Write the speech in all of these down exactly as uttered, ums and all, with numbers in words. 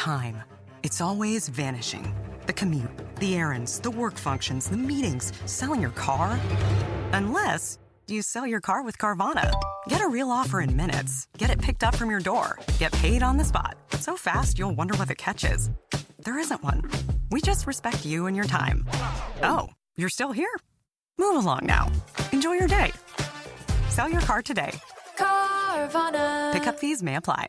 time. It's always vanishing. The commute, the errands, the work functions, the meetings, selling your car. Unless you sell your car with Carvana. Get a real offer in minutes. Get it picked up from your door. Get paid on the spot. So fast, you'll wonder what the catch is. There isn't one. We just respect you and your time. Oh, you're still here? Move along now. Enjoy your day. Sell your car today. Carvana. Pickup fees may apply.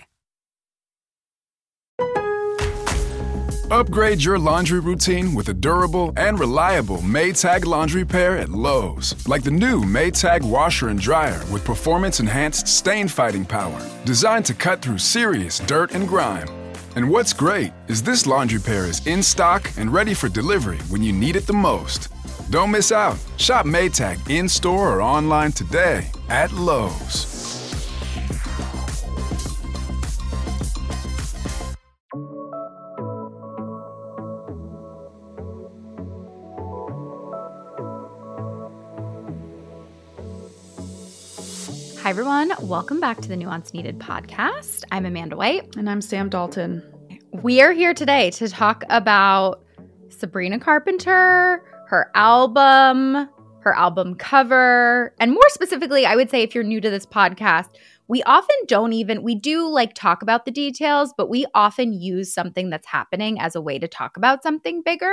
Upgrade your laundry routine with a durable and reliable Maytag laundry pair at Lowe's. Like the new Maytag washer and dryer with performance-enhanced stain-fighting power. Designed to cut through serious dirt and grime. And what's great is this laundry pair is in stock and ready for delivery when you need it the most. Don't miss out. Shop Maytag in-store or online today at Lowe's. Hi, everyone. Welcome back to the Nuance Needed podcast. I'm Amanda White. And I'm Sam Dalton. We are here today to talk about Sabrina Carpenter, her album, her album cover, and more specifically, I would say if you're new to this podcast, we often don't even, we do like talk about the details, but we often use something that's happening as a way to talk about something bigger,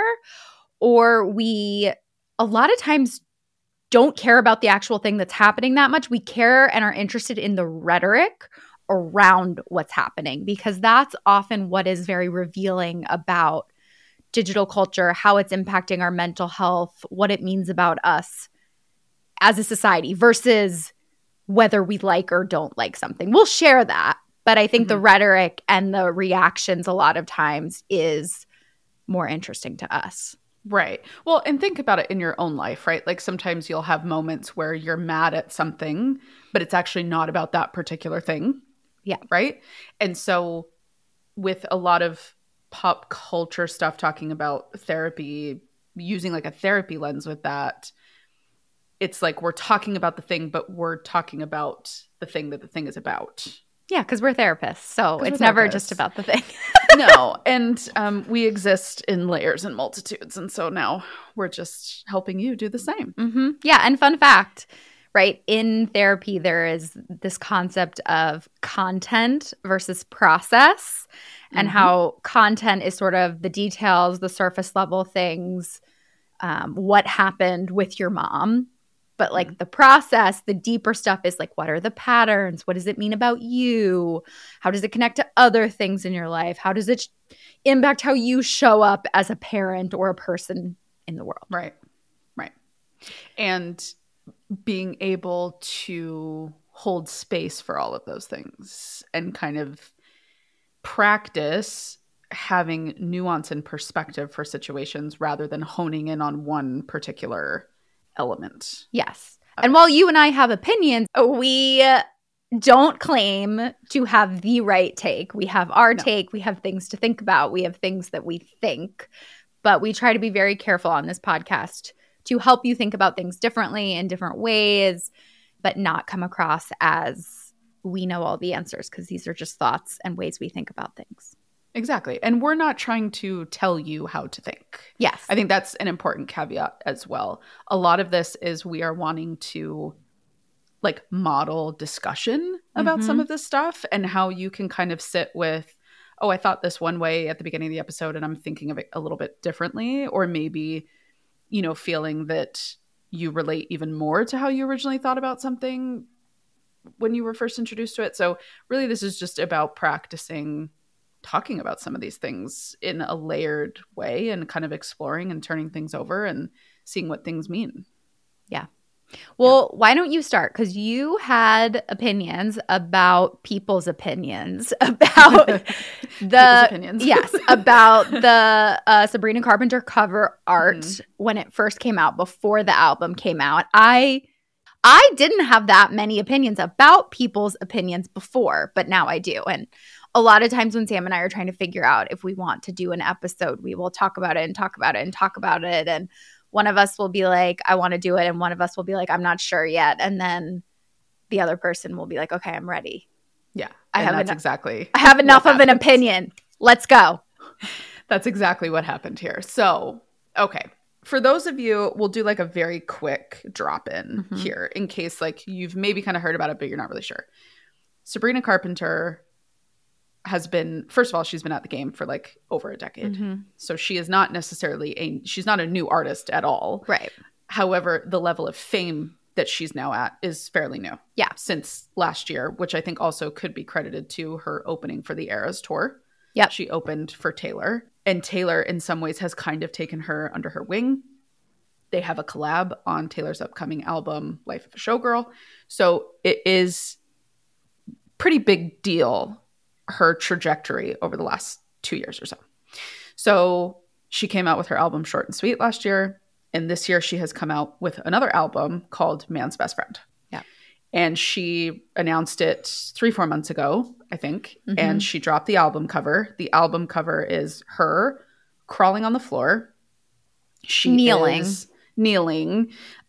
or we a lot of times don't care about the actual thing that's happening that much. We care and are interested in the rhetoric around what's happening because that's often what is very revealing about digital culture, how it's impacting our mental health, what it means about us as a society versus whether we like or don't like something. We'll share that, but I think mm-hmm. the rhetoric and the reactions a lot of times is more interesting to us. Right. Well, and think about it in your own life, right? Like sometimes you'll have moments where you're mad at something, but it's actually not about that particular thing. Yeah. Right. And so with a lot of pop culture stuff talking about therapy, using like a therapy lens with that, it's like we're talking about the thing, but we're talking about the thing that the thing is about. Yeah, because we're therapists, so it's we're never therapists. just about the thing. No, and um, we exist in layers and multitudes, and so now we're just helping you do the same. Mm-hmm. Yeah, and fun fact, right? In therapy, there is this concept of content versus process, and mm-hmm. how content is sort of the details, the surface level things, um, what happened with your mom. But like the process, the deeper stuff is like, what are the patterns? What does it mean about you? How does it connect to other things in your life? How does it sh- impact how you show up as a parent or a person in the world? Right, right. And being able to hold space for all of those things and kind of practice having nuance and perspective for situations rather than honing in on one particular element. Yes. And while you and I have opinions, we don't claim to have the right take. We have our No. take. We have things to think about. We have things that we think. But we try to be very careful on this podcast to help you think about things differently in different ways, but not come across as we know all the answers because these are just thoughts and ways we think about things. Exactly. And we're not trying to tell you how to think. Yes. I think that's an important caveat as well. A lot of this is we are wanting to like model discussion about Mm-hmm. some of this stuff and how you can kind of sit with, oh, I thought this one way at the beginning of the episode and I'm thinking of it a little bit differently. Or maybe, you know, feeling that you relate even more to how you originally thought about something when you were first introduced to it. So really this is just about practicing talking about some of these things in a layered way and kind of exploring and turning things over and seeing what things mean. Yeah. Well, yeah. Why don't you start? Because you had opinions about people's opinions about the people's opinions. Yes, about the uh, Sabrina Carpenter cover art mm-hmm. when it first came out, before the album came out. I I didn't have that many opinions about people's opinions before, but now I do. And a lot of times when Sam and I are trying to figure out if we want to do an episode, we will talk about it and talk about it and talk about it. And one of us will be like, I want to do it. And one of us will be like, I'm not sure yet. And then the other person will be like, okay, I'm ready. Yeah. I and have that's enough, exactly. I have enough of an opinion. Let's go. That's exactly what happened here. So, okay. For those of you, we'll do like a very quick drop in mm-hmm. here in case like you've maybe kind of heard about it, but you're not really sure. Sabrina Carpenter has been, first of all, she's been at the game for like over a decade. Mm-hmm. So she is not necessarily a, she's not a new artist at all. Right. However, the level of fame that she's now at is fairly new. Yeah. Since last year, which I think also could be credited to her opening for the Eras tour. Yeah. She opened for Taylor. And Taylor, in some ways, has kind of taken her under her wing. They have a collab on Taylor's upcoming album, Life of a Showgirl. So it is pretty big deal, her trajectory over the last two years or so. So she came out with her album Short and Sweet last year. And this year she has come out with another album called Man's Best Friend. Yeah. And she announced it three, four months ago, I think. Mm-hmm. And she dropped the album cover. The album cover is her crawling on the floor. She kneeling. is kneeling.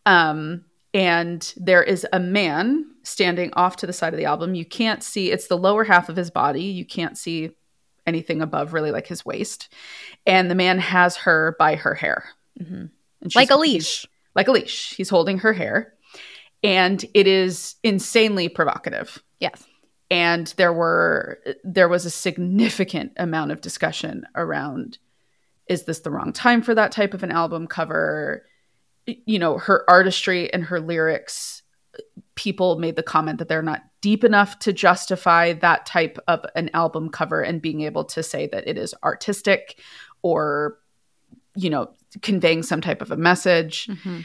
Um, and there is a man standing off to the side of the album. You can't see, it's the lower half of his body. You can't see anything above really like his waist. And the man has her by her hair. Mm-hmm. And like a leash. Like a leash. He's holding her hair. And it is insanely provocative. Yes. And there were there was a significant amount of discussion around, is this the wrong time for that type of an album cover? You know, her artistry and her lyrics, people made the comment that they're not deep enough to justify that type of an album cover and being able to say that it is artistic or, you know, conveying some type of a message. Mm-hmm.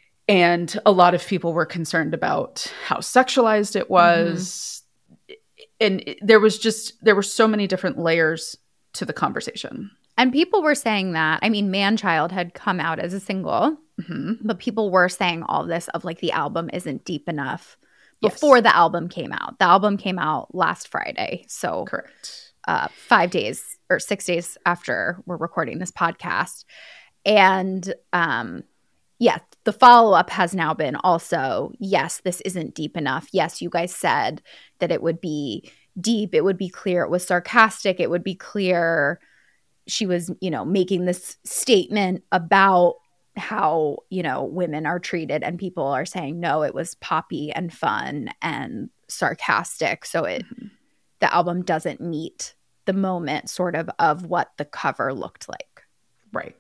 And a lot of people were concerned about how sexualized it was. Mm-hmm. And it, there was just, there were so many different layers to the conversation. And people were saying that, I mean, Man-Child had come out as a single, mm-hmm. but people were saying all this of like the album isn't deep enough before yes. the album came out. The album came out last Friday. So correct. Uh, five days or six days after we're recording this podcast. And um, yeah, the follow-up has now been also, yes, this isn't deep enough. Yes, you guys said that it would be deep. It would be clear. It was sarcastic. It would be clear. She was, you know, making this statement about how, you know, women are treated, and people are saying, no, it was poppy and fun and sarcastic. So it, mm-hmm. the album doesn't meet the moment sort of of what the cover looked like. Right.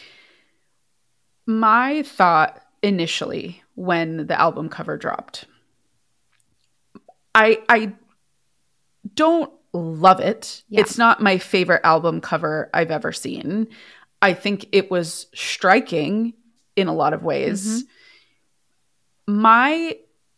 My thought initially when the album cover dropped, I I don't love it. Yeah. It's not my favorite album cover I've ever seen. I think it was striking in a lot of ways. Mm-hmm. My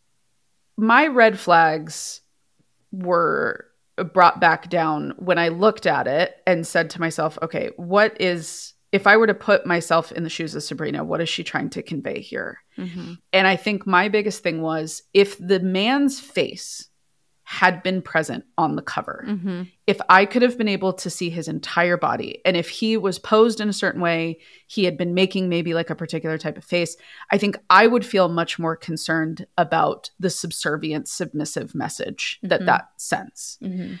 my red flags were brought back down when I looked at it and said to myself, okay, what is, if I were to put myself in the shoes of Sabrina, what is she trying to convey here? Mm-hmm. And I think my biggest thing was, if the man's face had been present on the cover, mm-hmm. if I could have been able to see his entire body, and if he was posed in a certain way, he had been making maybe like a particular type of face, I think I would feel much more concerned about the subservient, submissive message that mm-hmm. that sends. Mm-hmm.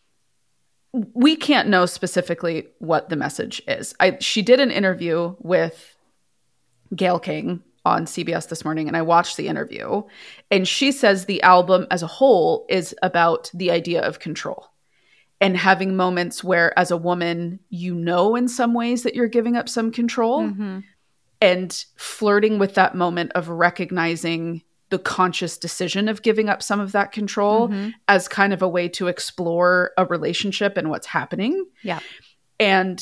We can't know specifically what the message is. I, she did an interview with Gayle King on C B S this morning, and I watched the interview, and she says the album as a whole is about the idea of control and having moments where, as a woman, you know, in some ways that you're giving up some control, mm-hmm. and flirting with that moment of recognizing the conscious decision of giving up some of that control mm-hmm. as kind of a way to explore a relationship and what's happening. Yeah. And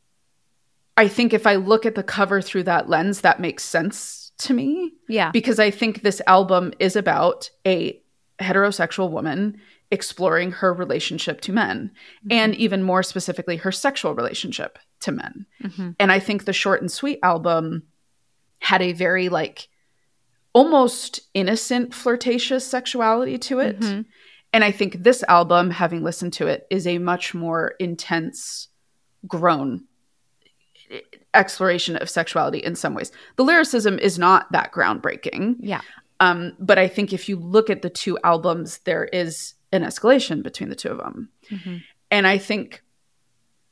I think if I look at the cover through that lens, that makes sense to me. Yeah. Because I think this album is about a heterosexual woman exploring her relationship to men, mm-hmm. and even more specifically, her sexual relationship to men. Mm-hmm. And I think the Short and Sweet album had a very like almost innocent, flirtatious sexuality to it. Mm-hmm. And I think this album, having listened to it, is a much more intense, grown exploration of sexuality in some ways. The lyricism is not that groundbreaking. Yeah. Um, but I think if you look at the two albums, there is an escalation between the two of them. Mm-hmm. And I think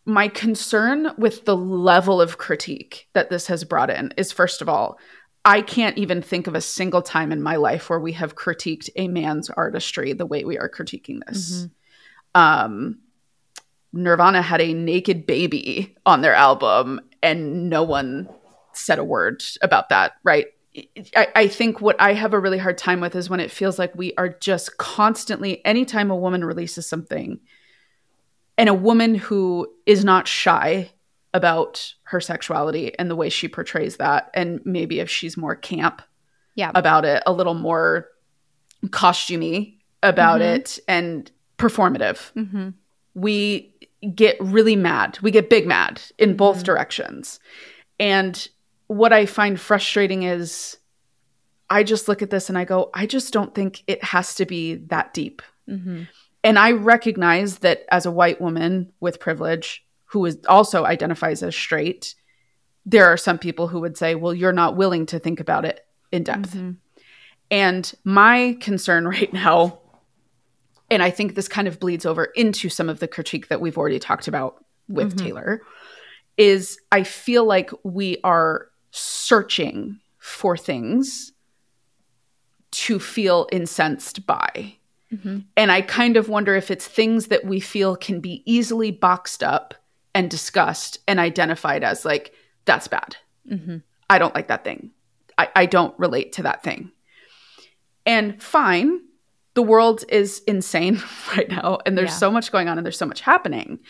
my concern with the level of critique that this has brought in is, first of all, I can't even think of a single time in my life where we have critiqued a man's artistry the way we are critiquing this. Mm-hmm. Um, Nirvana had a naked baby on their album and no one said a word about that, right? I, I think what I have a really hard time with is when it feels like we are just constantly, anytime a woman releases something, and a woman who is not shy about her sexuality and the way she portrays that, and maybe if she's more camp yeah. about it, a little more costumey about mm-hmm. it, and performative, mm-hmm. we get really mad. We get big mad in both mm-hmm. directions. And what I find frustrating is I just look at this and I go, I just don't think it has to be that deep. Mm-hmm. And I recognize that as a white woman with privilege who is also identifies as straight, there are some people who would say, well, you're not willing to think about it in depth. Mm-hmm. And my concern right now, and I think this kind of bleeds over into some of the critique that we've already talked about with mm-hmm. Taylor, is I feel like we are searching for things to feel incensed by. Mm-hmm. And I kind of wonder if it's things that we feel can be easily boxed up and discussed and identified as like, that's bad. Mm-hmm. I don't like that thing. I, I don't relate to that thing. And fine, the world is insane right now. And there's yeah. so much going on and there's so much happening.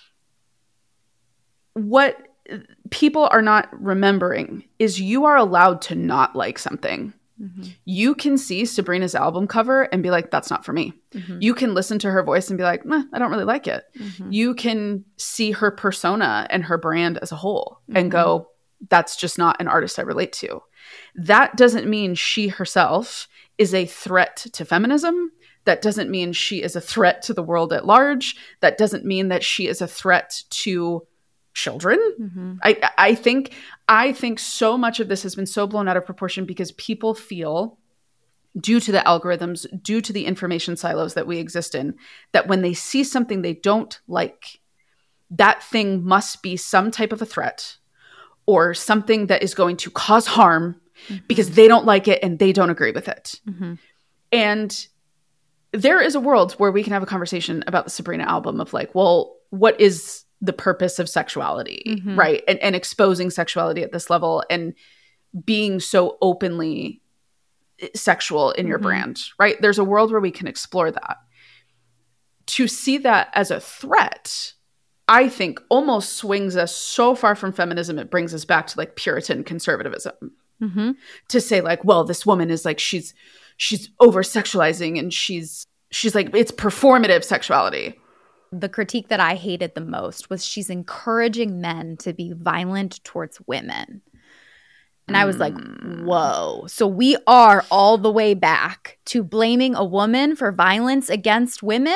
What people are not remembering is you are allowed to not like something. Mm-hmm. You can see Sabrina's album cover and be like, that's not for me. Mm-hmm. You can listen to her voice and be like, nah, I don't really like it. Mm-hmm. You can see her persona and her brand as a whole mm-hmm. and go, that's just not an artist I relate to. That doesn't mean she herself is a threat to feminism. That doesn't mean she is a threat to the world at large. That doesn't mean that she is a threat to children. Mm-hmm. I, I think I think so much of this has been so blown out of proportion because people feel, due to the algorithms, due to the information silos that we exist in, that when they see something they don't like, that thing must be some type of a threat or something that is going to cause harm mm-hmm. because they don't like it and they don't agree with it. Mm-hmm. And there is a world where we can have a conversation about the Sabrina album of like, well, what is the purpose of sexuality, mm-hmm. right? And, and exposing sexuality at this level and being so openly sexual in your mm-hmm. brand, right? There's a world where we can explore that. To see that as a threat, I think almost swings us so far from feminism, it brings us back to like Puritan conservatism. Mm-hmm. To say like, well, this woman is like, she's, she's over-sexualizing and she's, she's like, it's performative sexuality. The critique that I hated the most was she's encouraging men to be violent towards women. And I was like, whoa. So we are all the way back to blaming a woman for violence against women?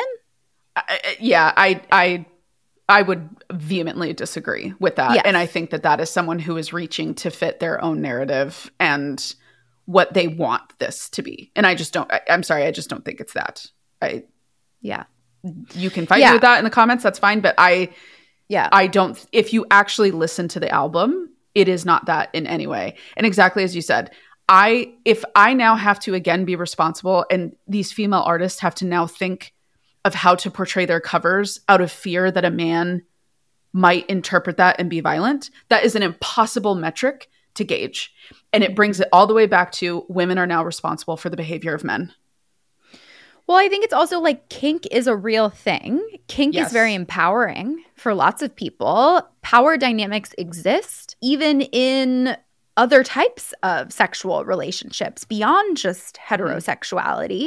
I, yeah, I, I, I would vehemently disagree with that. Yes. And I think that that is someone who is reaching to fit their own narrative and what they want this to be. And I just don't, I, I'm sorry, I just don't think it's that. I, yeah. You can fight yeah. me with that in the comments. That's fine. But I, yeah, I don't, if you actually listen to the album, it is not that in any way. And exactly as you said, I, if I now have to again be responsible and these female artists have to now think of how to portray their covers out of fear that a man might interpret that and be violent, that is an impossible metric to gauge. And it brings it all the way back to women are now responsible for the behavior of men. Well, I think it's also like kink is a real thing. Kink yes. is very empowering for lots of people. Power dynamics exist even in other types of sexual relationships beyond just heterosexuality.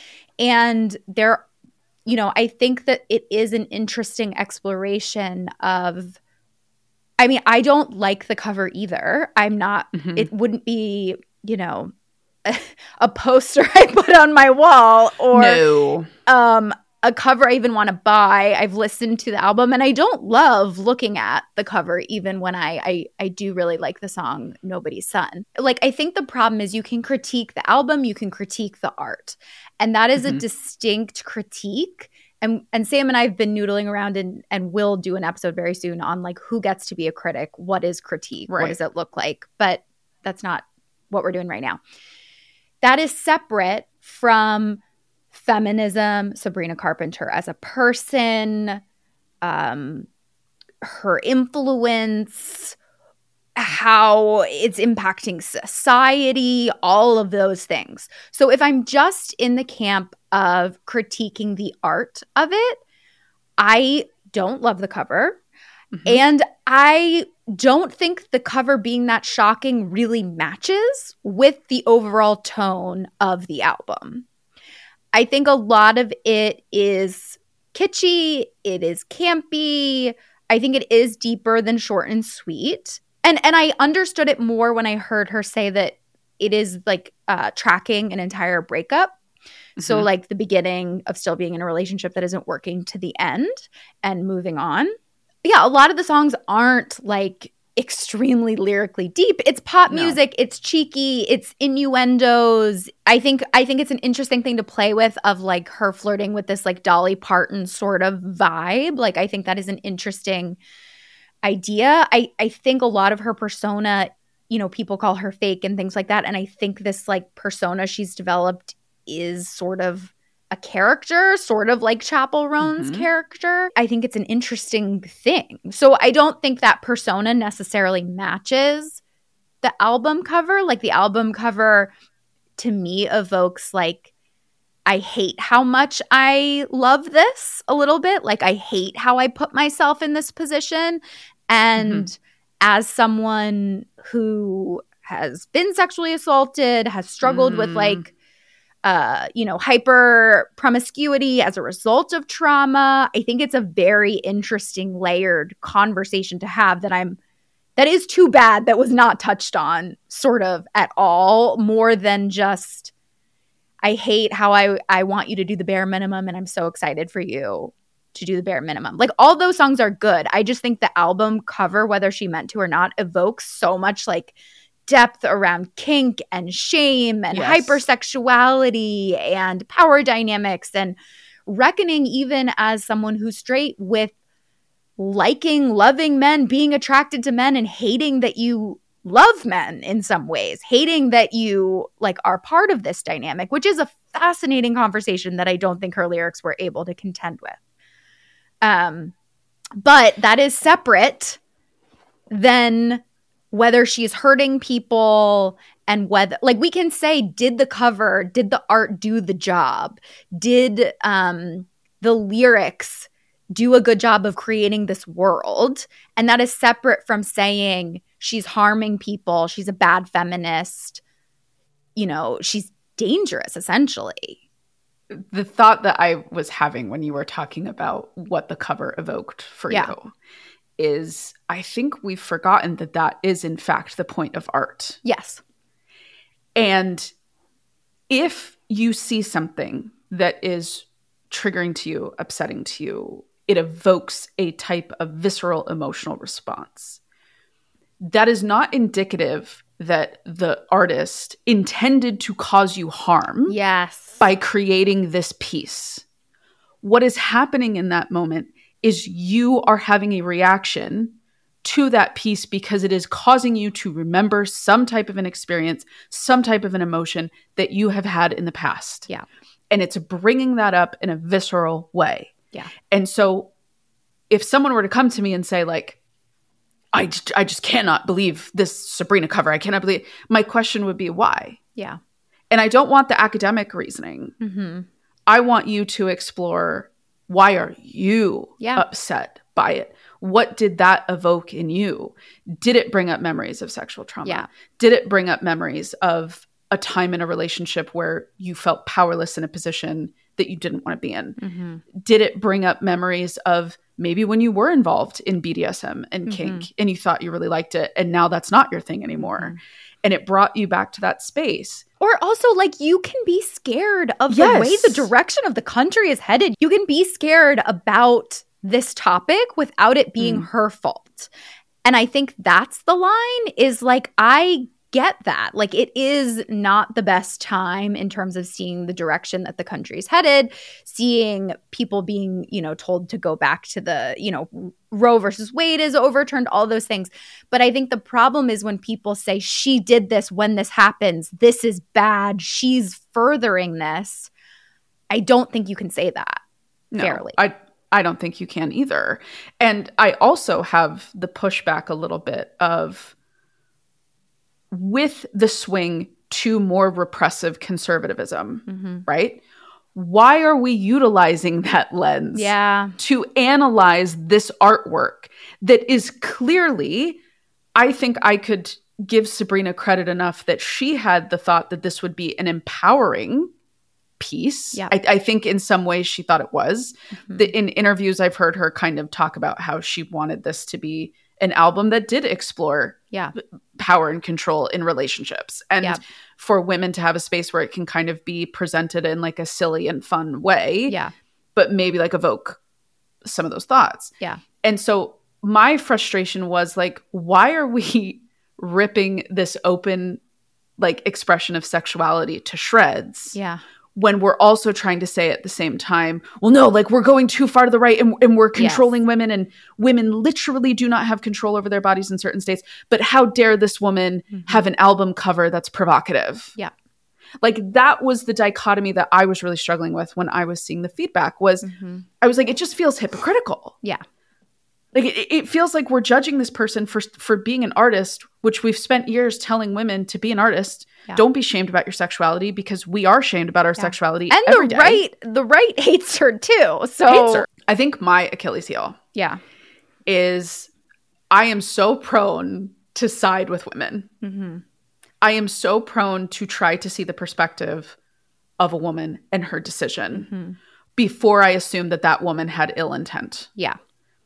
And there, you know, I think that it is an interesting exploration of, I mean, I don't like the cover either. I'm not, mm-hmm. it wouldn't be, you know, a poster I put on my wall or no. um, a cover I even want to buy. I've listened to the album and I don't love looking at the cover even when I, I, I do really like the song Nobody's Son. Like, I think the problem is you can critique the album, you can critique the art. And that is mm-hmm. a distinct critique and and Sam and I have been noodling around and and will do an episode very soon on like who gets to be a critic, what is critique, Right. what does it look like? But that's not what we're doing right now. That is separate from feminism, Sabrina Carpenter as a person, um, her influence, how it's impacting society, all of those things. So if I'm just in the camp of critiquing the art of it, I don't love the cover. Mm-hmm. And I don't think the cover being that shocking really matches with the overall tone of the album. I think a lot of it is kitschy, it is campy. I think it is deeper than short and sweet. And and I understood it more when I heard her say that it is like uh, tracking an entire breakup. Mm-hmm. So like the beginning of still being in a relationship that isn't working to the end and moving on. Yeah, a lot of the songs aren't like extremely lyrically deep. It's pop No. music, it's cheeky, it's innuendos. I think I think it's an interesting thing to play with of like her flirting with this like Dolly Parton sort of vibe. Like I think that is an interesting idea. I, I think a lot of her persona, you know, people call her fake and things like that. And I think this like persona she's developed is sort of a character, sort of like Chappell Roan's Mm-hmm. character. I think it's an interesting thing. So I don't think that persona necessarily matches the album cover. Like the album cover to me evokes like, I hate how much I love this a little bit. Like I hate how I put myself in this position. And mm-hmm. as someone who has been sexually assaulted, has struggled mm. with like, uh, you know, hyper promiscuity as a result of trauma, I think it's a very interesting layered conversation to have that I'm, that is too bad that was not touched on sort of at all, more than just, I hate how I, I want you to do the bare minimum and I'm so excited for you to do the bare minimum. Like all those songs are good. I just think the album cover, whether she meant to or not, evokes so much like depth around kink and shame and yes. hypersexuality and power dynamics and reckoning even as someone who's straight with liking, loving men, being attracted to men and hating that you love men in some ways, hating that you like are part of this dynamic, which is a fascinating conversation that I don't think her lyrics were able to contend with. Um, but that is separate than whether she's hurting people and whether, like, we can say, did the cover, did the art do the job? Did um, the lyrics do a good job of creating this world? And that is separate from saying she's harming people, she's a bad feminist, you know, she's dangerous, essentially. The thought that I was having when you were talking about what the cover evoked for yeah. you is I think we've forgotten that that is, in fact, the point of art. Yes. And if you see something that is triggering to you, upsetting to you, it evokes a type of visceral emotional response. That is not indicative that the artist intended to cause you harm yes. by creating this piece. What is happening in that moment is you are having a reaction to that piece because it is causing you to remember some type of an experience, some type of an emotion that you have had in the past. Yeah. And it's bringing that up in a visceral way. Yeah. And so if someone were to come to me and say like, I just, I just cannot believe this Sabrina cover. I cannot believe, my question would be why? Yeah. And I don't want the academic reasoning. Mm-hmm. I want you to explore, why are you yeah. upset by it? What did that evoke in you? Did it bring up memories of sexual trauma? Yeah. Did it bring up memories of a time in a relationship where you felt powerless in a position that you didn't want to be in? Mm-hmm. Did it bring up memories of maybe when you were involved in B D S M and kink mm-hmm. and you thought you really liked it and now that's not your thing anymore? Mm-hmm. And it brought you back to that space. Or also, like, you can be scared of yes. the way the direction of the country is headed. You can be scared about this topic without it being mm. her fault. And I think that's the line is like, I get that. Like, it is not the best time in terms of seeing the direction that the country's headed, seeing people being, you know, told to go back to the, you know, Roe versus Wade is overturned, all those things. But I think the problem is when people say she did this when this happens, this is bad, she's furthering this. I don't think you can say that no, fairly. I I don't think you can either. And I also have the pushback a little bit of, with the swing to more repressive conservatism, mm-hmm. right? Why are we utilizing that lens yeah. to analyze this artwork that is clearly, I think I could give Sabrina credit enough that she had the thought that this would be an empowering piece. Yeah. I, I think in some ways she thought it was. Mm-hmm. The, in interviews, I've heard her kind of talk about how she wanted this to be an album that did explore yeah. power and control in relationships, and yeah. for women to have a space where it can kind of be presented in like a silly and fun way, yeah. but maybe like evoke some of those thoughts. Yeah. And so my frustration was like, why are we ripping this open like expression of sexuality to shreds? Yeah. When we're also trying to say at the same time, well, no, like we're going too far to the right and, and we're controlling yes. women, and women literally do not have control over their bodies in certain states. But how dare this woman mm-hmm. have an album cover that's provocative? Yeah. Like that was the dichotomy that I was really struggling with when I was seeing the feedback was mm-hmm. I was like, it just feels hypocritical. Yeah. Like it, it feels like we're judging this person for, for being an artist, which we've spent years telling women to be an artist. Yeah. Don't be shamed about your sexuality, because we are shamed about our yeah. sexuality and every the day. right the right hates her too. So hates her. I think my Achilles heel yeah. is I am so prone to side with women. Mm-hmm. I am so prone to try to see the perspective of a woman and her decision mm-hmm. before I assume that that woman had ill intent. Yeah.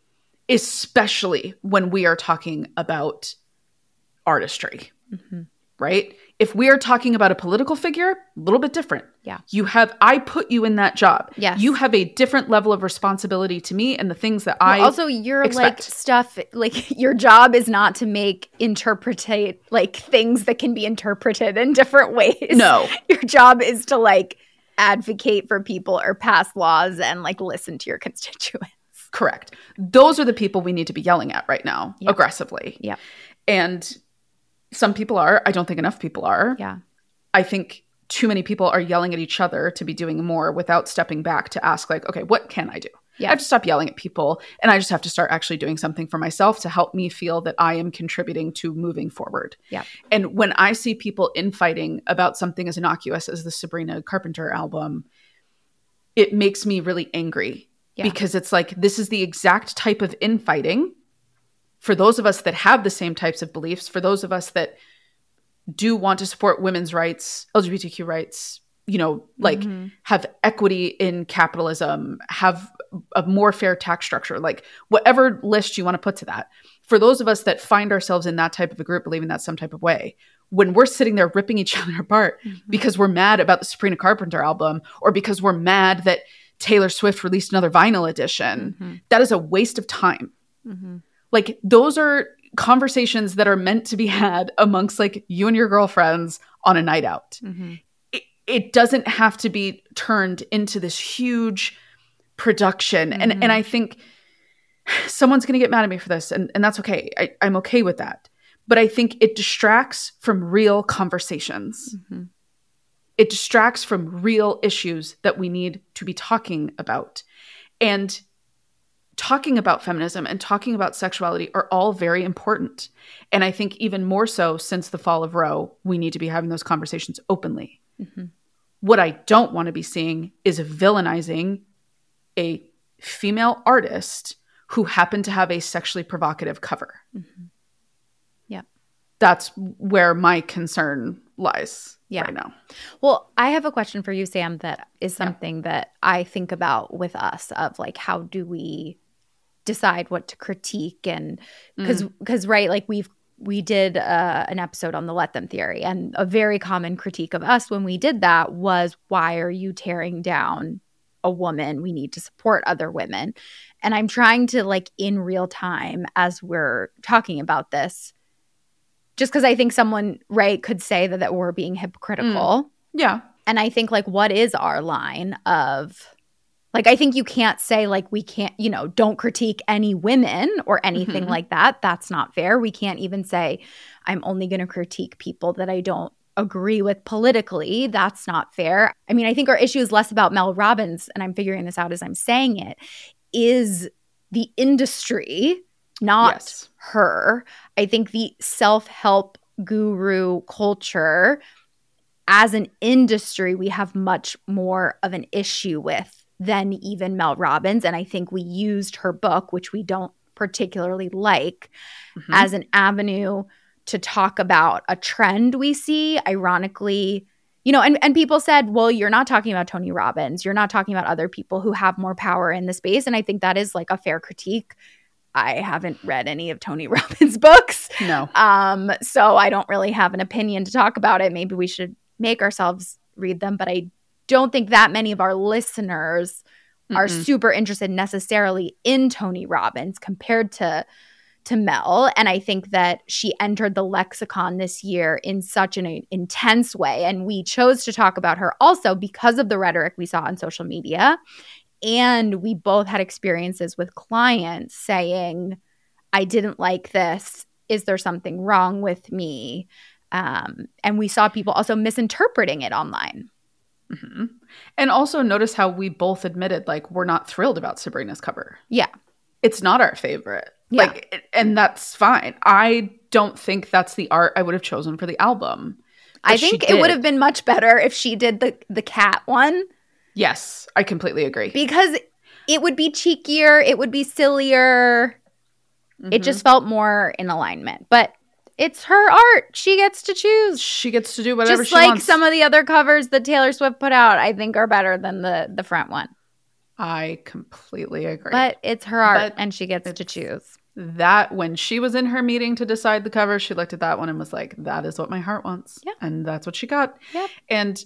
Especially when we are talking about artistry, mm-hmm. right? If we are talking about a political figure, a little bit different. Yeah. You have, I put you in that job. Yes. You have a different level of responsibility to me and the things that well, I also, you're expect. like stuff, like your job is not to make, interpretate, like things that can be interpreted in different ways. No. Your job is to like advocate for people or pass laws and like listen to your constituents. Correct. Those are the people we need to be yelling at right now, yep. aggressively. Yeah. And some people are. I don't think enough people are. Yeah. I think too many people are yelling at each other to be doing more without stepping back to ask like, okay, what can I do? Yeah. I have to stop yelling at people, and I just have to start actually doing something for myself to help me feel that I am contributing to moving forward. Yeah. And when I see people infighting about something as innocuous as the Sabrina Carpenter album, it makes me really angry. Yeah. Because it's like, this is the exact type of infighting for those of us that have the same types of beliefs, for those of us that do want to support women's rights, L G B T Q rights, you know, like mm-hmm. have equity in capitalism, have a more fair tax structure, like whatever list you want to put to that. For those of us that find ourselves in that type of a group, believing that some type of way, when we're sitting there ripping each other apart mm-hmm. because we're mad about the Sabrina Carpenter album, or because we're mad that Taylor Swift released another vinyl edition, mm-hmm. that is a waste of time. Mm-hmm. Like those are conversations that are meant to be had amongst like you and your girlfriends on a night out. Mm-hmm. It, it doesn't have to be turned into this huge production. Mm-hmm. And and I think someone's going to get mad at me for this, and, and that's okay. I, I'm okay with that. But I think it distracts from real conversations. Mm-hmm. It distracts from real issues that we need to be talking about. And talking about feminism and talking about sexuality are all very important. And I think even more so since the fall of Roe, we need to be having those conversations openly. Mm-hmm. What I don't want to be seeing is villainizing a female artist who happened to have a sexually provocative cover. Mm-hmm. Yeah. That's where my concern lies. Yeah. Right now. Well, I have a question for you, Sam, that is something yeah. that I think about with us of like, how do we decide what to critique? And because, mm. because right, like we've, we did uh, an episode on the Let Them theory, and a very common critique of us when we did that was, why are you tearing down a woman? We need to support other women. And I'm trying to like in real time, as we're talking about this, just because I think someone, right, could say that, that we're being hypocritical. Mm. Yeah. And I think, like, what is our line of, like, I think you can't say, like, we can't, you know, don't critique any women or anything Mm-hmm. like that. That's not fair. We can't even say, I'm only going to critique people that I don't agree with politically. That's not fair. I mean, I think our issue is less about Mel Robbins, and I'm figuring this out as I'm saying it, is the industry, not Yes. her. I think the self-help guru culture as an industry, we have much more of an issue with than even Mel Robbins. And I think we used her book, which we don't particularly like, Mm-hmm. as an avenue to talk about a trend we see. Ironically, you know, and, and people said, well, you're not talking about Tony Robbins. You're not talking about other people who have more power in the space. And I think that is like a fair critique. I haven't read any of Tony Robbins' books. No. Um, so I don't really have an opinion to talk about it. Maybe we should make ourselves read them. But I don't think that many of our listeners are Mm-mm. super interested necessarily in Tony Robbins compared to to Mel. And I think that she entered the lexicon this year in such an intense way. And we chose to talk about her also because of the rhetoric we saw on social media. And we both had experiences with clients saying, I didn't like this. Is there something wrong with me? Um, and we saw people also misinterpreting it online. Mm-hmm. And also notice how we both admitted, like, we're not thrilled about Sabrina's cover. Yeah. It's not our favorite. Yeah. Like, it- and that's fine. I don't think that's the art I would have chosen for the album. I But she think it would did. have been much better if she did the, the cat one, Yes, I completely agree. because it would be cheekier. It would be sillier. It Mhm. just felt more in alignment. But it's her art. She gets to choose. She gets to do whatever Just she like wants. some of the other covers that Taylor Swift put out, I think are better than the, the front one. I completely agree. But it's her art, But and she gets to choose. that when she was in her meeting to decide the cover, she looked at that one and was like, that is what my heart wants. Yeah. And that's what she got. Yep. And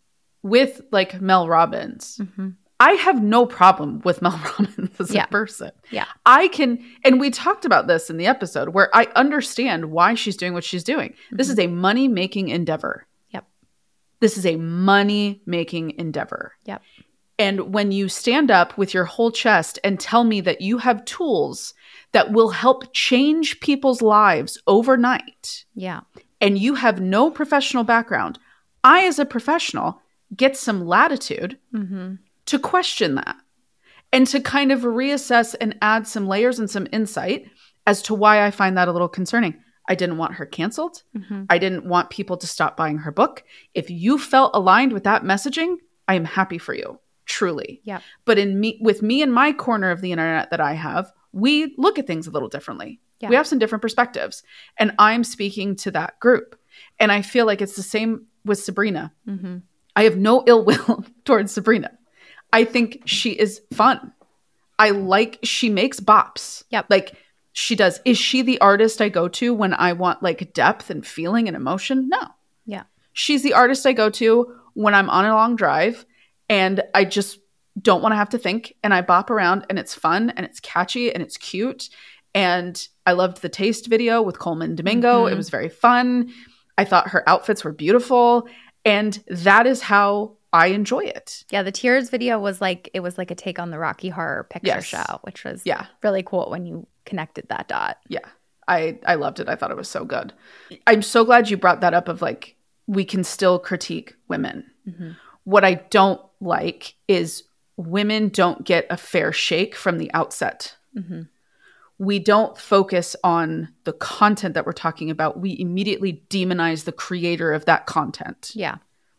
with like Mel Robbins, Mm-hmm. I have no problem with Mel Robbins as Yeah. a person. Yeah. I can, and we talked about this in the episode where I understand why she's doing what she's doing. This is a money making endeavor. Yep. This is a money making endeavor. Yep. And when you stand up with your whole chest and tell me that you have tools that will help change people's lives overnight, Yeah. and you have no professional background, I, as a professional, get some latitude Mm-hmm. to question that and to kind of reassess and add some layers and some insight as to why I find that a little concerning. I didn't want her canceled. Mm-hmm. I didn't want people to stop buying her book. If you felt aligned with that messaging, I am happy for you, truly. Yep. But in me, with me and my corner of the internet that I have, we look at things a little differently. Yeah. We have some different perspectives. And I'm speaking to that group. And I feel like it's the same with Sabrina. Mm-hmm. I have no ill will towards Sabrina. I think she is fun. I like, she makes bops. Yep. Like she does. Is she the artist I go to when I want like depth and feeling and emotion? No. Yeah. She's the artist I go to when I'm on a long drive and I just don't want to have to think, and I bop around and it's fun and it's catchy and it's cute. And I loved the Taste video with Coleman Domingo. Mhm. It was very fun. I thought her outfits were beautiful. And that is how I enjoy it. Yeah, the Tears video was like, it was like a take on the Rocky Horror Picture Yes. Show, which was Yeah. really cool when you connected that dot. Yeah. I, I loved it. I thought it was so good. I'm so glad you brought that up of like, we can still critique women. Mm-hmm. What I don't like is women don't get a fair shake from the outset. Mm-hmm. We don't focus on the content that we're talking about. We immediately demonize the creator of that content. Yeah.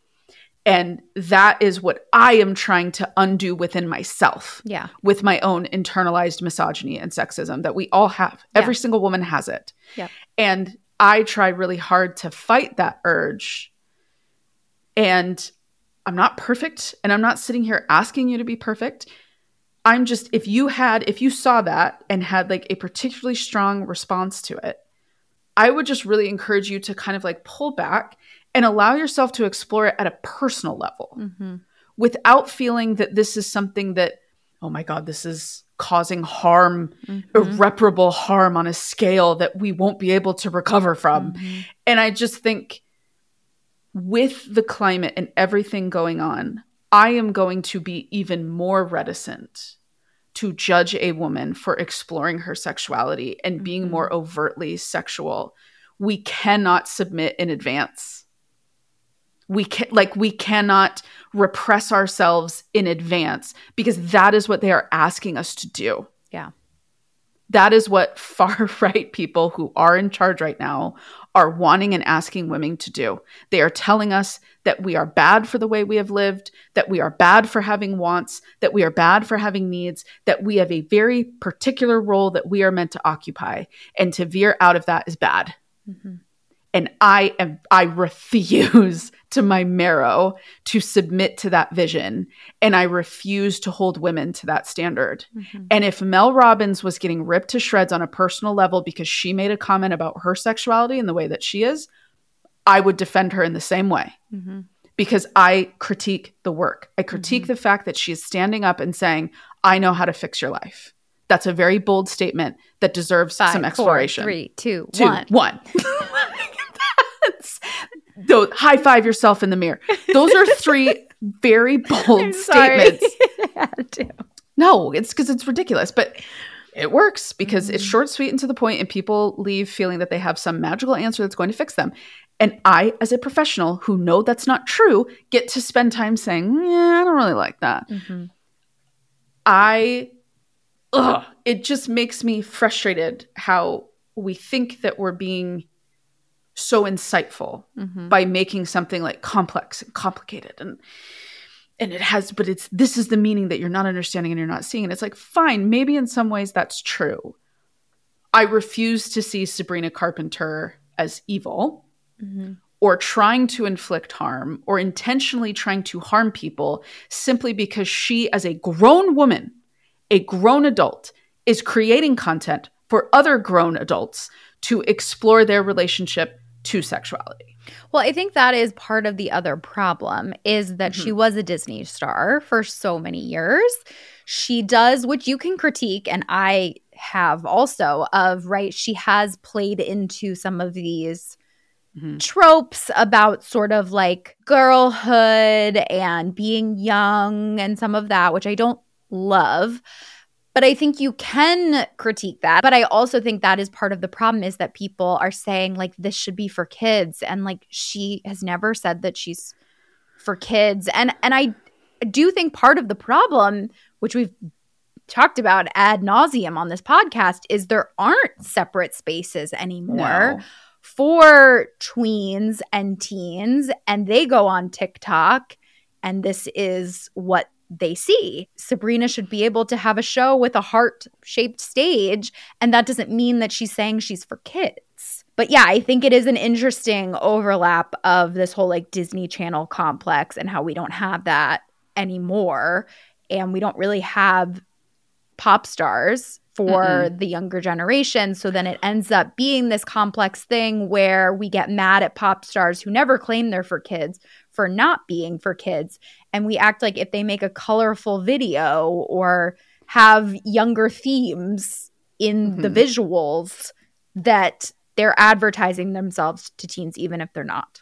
And that is what I am trying to undo within myself. Yeah. With my own internalized misogyny and sexism that we all have. Yeah. Every single woman has it. Yeah. And I try really hard to fight that urge. And I'm not perfect. And I'm not sitting here asking you to be perfect. I'm just, if you had, if you saw that and had like a particularly strong response to it, I would just really encourage you to kind of like pull back and allow yourself to explore it at a personal level Mm-hmm. without feeling that this is something that, oh my God, this is causing harm, mm-hmm. irreparable harm on a scale that we won't be able to recover from. Mm-hmm. And I just think with the climate and everything going on, I am going to be even more reticent to judge a woman for exploring her sexuality and mm-hmm. being more overtly sexual. We cannot submit in advance. We can like we cannot repress ourselves in advance, because that is what they are asking us to do. Yeah. That is what far-right people who are in charge right now are wanting and asking women to do. They are telling us that we are bad for the way we have lived, that we are bad for having wants, that we are bad for having needs, that we have a very particular role that we are meant to occupy, and to veer out of that is bad. Mm-hmm. And I am, I refuse to my marrow to submit to that vision. And I refuse to hold women to that standard. Mm-hmm. And if Mel Robbins was getting ripped to shreds on a personal level because she made a comment about her sexuality and the way that she is, I would defend her in the same way. Mm-hmm. Because I critique the work. I critique mm-hmm. the fact that she is standing up and saying, I know how to fix your life. That's a very bold statement that deserves Five, some exploration. Four, three, two, two one. one. So high five yourself in the mirror. Those are three very bold statements. I had to. No, it's because it's ridiculous, but it works because mm-hmm. it's short, sweet, and to the point, and people leave feeling that they have some magical answer that's going to fix them. And I, as a professional who know that's not true, get to spend time saying, yeah, I don't really like that. Mm-hmm. I, ugh, it just makes me frustrated how we think that we're being so insightful mm-hmm. by making something like complex and complicated, and and it has, but it's this is the meaning that you're not understanding and you're not seeing. And it's like, fine, maybe in some ways that's true. I refuse to see Sabrina Carpenter as evil mm-hmm. or trying to inflict harm or intentionally trying to harm people simply because she, as a grown woman, a grown adult, is creating content for other grown adults to explore their relationship to sexuality. Well, I think that is part of the other problem, is that mm-hmm. she was a Disney star for so many years. She does, which you can critique, and I have also, of, right, she has played into some of these mm-hmm. tropes about sort of like girlhood and being young and some of that, which I don't love. But I think you can critique that. But I also think that is part of the problem, is that people are saying, like, this should be for kids. And, like, she has never said that she's for kids. And and I do think part of the problem, which we've talked about ad nauseum on this podcast, is there aren't separate spaces anymore no. for tweens and teens. And they go on TikTok, and this is what they see. Sabrina should be able to have a show with a heart-shaped stage, and that doesn't mean that she's saying she's for kids. But yeah, I think it is an interesting overlap of this whole like Disney Channel complex and how we don't have that anymore, and we don't really have pop stars for Mm-mm. the younger generation. So then it ends up being this complex thing where we get mad at pop stars who never claim they're for kids for not being for kids. And we act like if they make a colorful video or have younger themes in mm-hmm. the visuals, that they're advertising themselves to teens, even if they're not.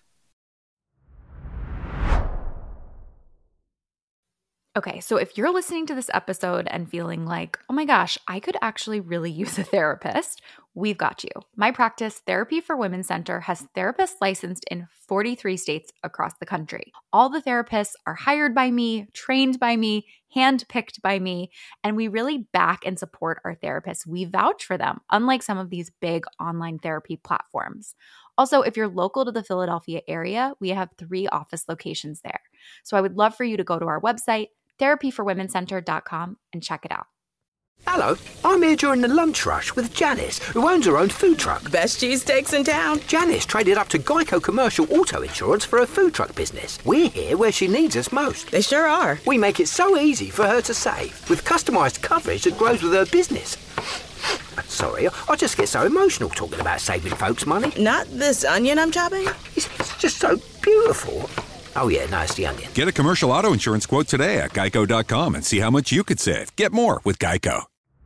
Okay, so if you're listening to this episode and feeling like, oh my gosh, I could actually really use a therapist, we've got you. My practice, Therapy for Women Center, has therapists licensed in forty-three states across the country. All the therapists are hired by me, trained by me, handpicked by me, and we really back and support our therapists. We vouch for them, unlike some of these big online therapy platforms. Also, if you're local to the Philadelphia area, we have three office locations there. So I would love for you to go to our website, therapy for women center dot com, and check it out. Hello, I'm here during the lunch rush with Janice, who owns her own food truck. Best cheesesteaks in town. Janice traded up to Geico Commercial Auto Insurance for her food truck business. We're here where she needs us most. They sure are. We make it so easy for her to save, with customised coverage that grows with her business. Sorry, I just get so emotional talking about saving folks money. Not this onion I'm chopping? It's, it's just so beautiful. Oh yeah, no, it's the onion. Get a commercial auto insurance quote today at geico dot com and see how much you could save. Get more with Geico.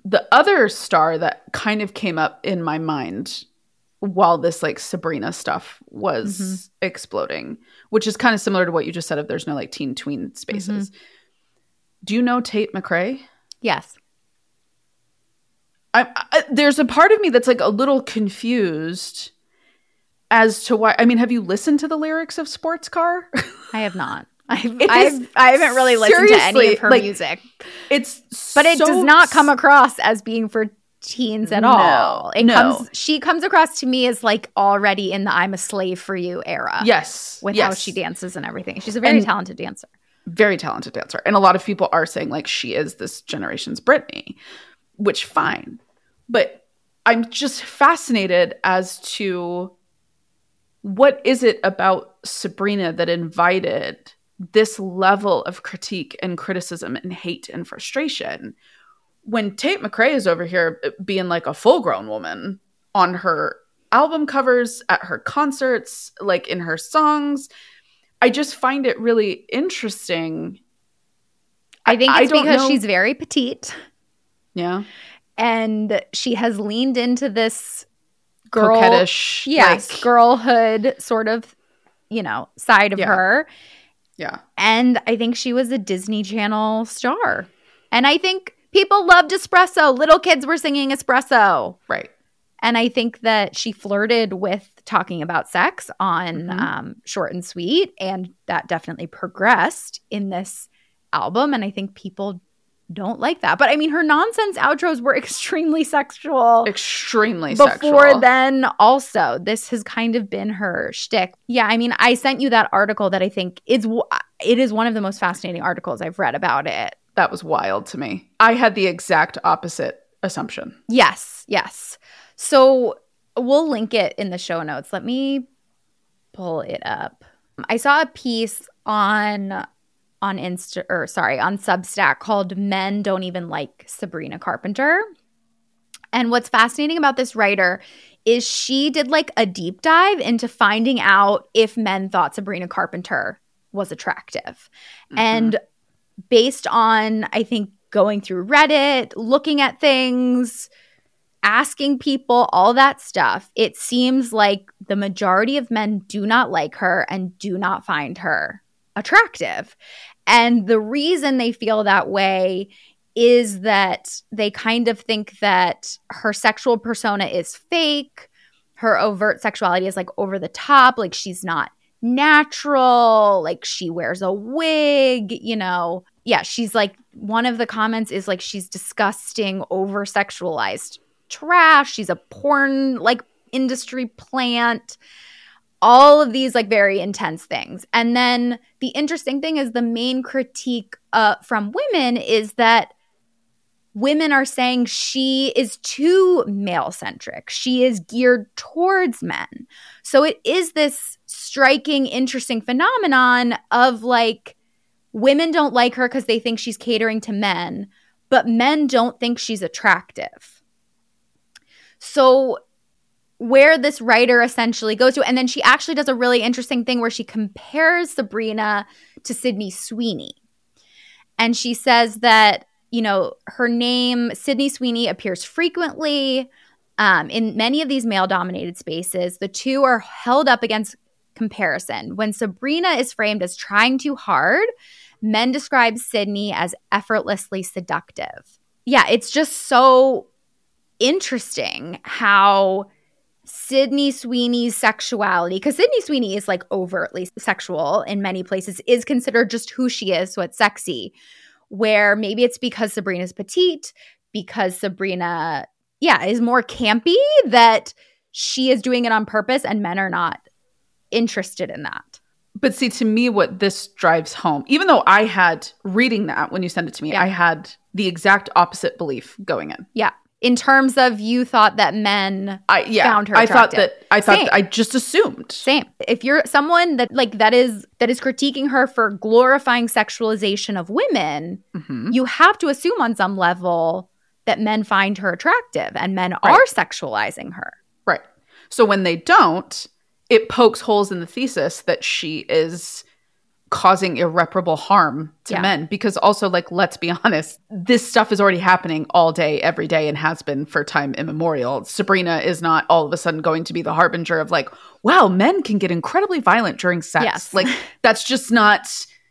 the other star that kind of came up in my mind while this like Sabrina stuff was mm-hmm. exploding, which is kind of similar to what you just said of there's no like teen tween spaces. Mm-hmm. Do you know Tate McRae? Yes. I, I, there's a part of me that's like a little confused as to why. I mean, have you listened to the lyrics of Sports Car? I have not. I've, I've, I haven't really listened to any of her like, music. It's but it so does not come across as being for teens at no, all. It no. comes. She comes across to me as like already in the "I'm a slave for you" era. Yes, with yes. how she dances and everything. She's a very and talented dancer. Very talented dancer, and a lot of people are saying like she is this generation's Britney, which fine, but I'm just fascinated as to what is it about Sabrina that invited this level of critique and criticism and hate and frustration when Tate McRae is over here being like a full-grown woman on her album covers, at her concerts, like in her songs. I just find it really interesting. I think it's I because know. she's very petite. Yeah. And she has leaned into this girl, coquettish, yes, like, girlhood sort of, you know, side of yeah. her. Yeah. And I think she was a Disney Channel star. And I think people loved Espresso. Little kids were singing Espresso. Right. And I think that she flirted with talking about sex on mm-hmm. um, Short and Sweet. And that definitely progressed in this album. And I think people don't like that. But I mean, her nonsense outros were extremely sexual. Extremely Before sexual. Before then, also, this has kind of been her shtick. Yeah, I mean, I sent you that article that I think is it is one of the most fascinating articles I've read about it. That was wild to me. I had the exact opposite assumption. Yes, yes. So we'll link it in the show notes. Let me pull it up. I saw a piece on on Insta or sorry, on Substack called Men Don't Even Like Sabrina Carpenter. And what's fascinating about this writer is she did like a deep dive into finding out if men thought Sabrina Carpenter was attractive. Mm-hmm. And based on, I think, going through Reddit, looking at things, asking people, all that stuff, it seems like the majority of men do not like her and do not find her attractive. And the reason they feel that way is that they kind of think that her sexual persona is fake. Her overt sexuality is like over the top. Like she's not natural. Like she wears a wig, you know. Yeah, she's like, one of the comments is like she's disgusting, over sexualized trash. She's a porn like industry plant. All of these like very intense things. And then the interesting thing is the main critique uh, from women is that women are saying she is too male-centric. She is geared towards men. So it is this striking, interesting phenomenon of like women don't like her because they think she's catering to men, but men don't think she's attractive. So where this writer essentially goes to, and then she actually does a really interesting thing where she compares Sabrina to Sydney Sweeney. And she says that, you know, her name, Sydney Sweeney, appears frequently um, in many of these male-dominated spaces. The two are held up against comparison. When Sabrina is framed as trying too hard, men describe Sydney as effortlessly seductive. Yeah, it's just so interesting how Sydney Sweeney's sexuality, because Sydney Sweeney is like overtly sexual in many places, is considered just who she is, so it's sexy. Where maybe it's because Sabrina's petite, because Sabrina, yeah, is more campy, that she is doing it on purpose and men are not interested in that. But see, to me, what this drives home, even though I had, reading that when you sent it to me, yeah. I had the exact opposite belief going in. Yeah. In terms of you thought that men I, yeah, found her I attractive. thought that I thought Same. that I just assumed. Same. If you're someone that like that is that is critiquing her for glorifying sexualization of women, mm-hmm. you have to assume on some level that men find her attractive and men right. are sexualizing her. Right. So when they don't, it pokes holes in the thesis that she is causing irreparable harm to Yeah. men. Because also, like, let's be honest, this stuff is already happening all day, every day, and has been for time immemorial. Sabrina is not all of a sudden going to be the harbinger of like, wow, men can get incredibly violent during sex. Yes. Like, that's just not,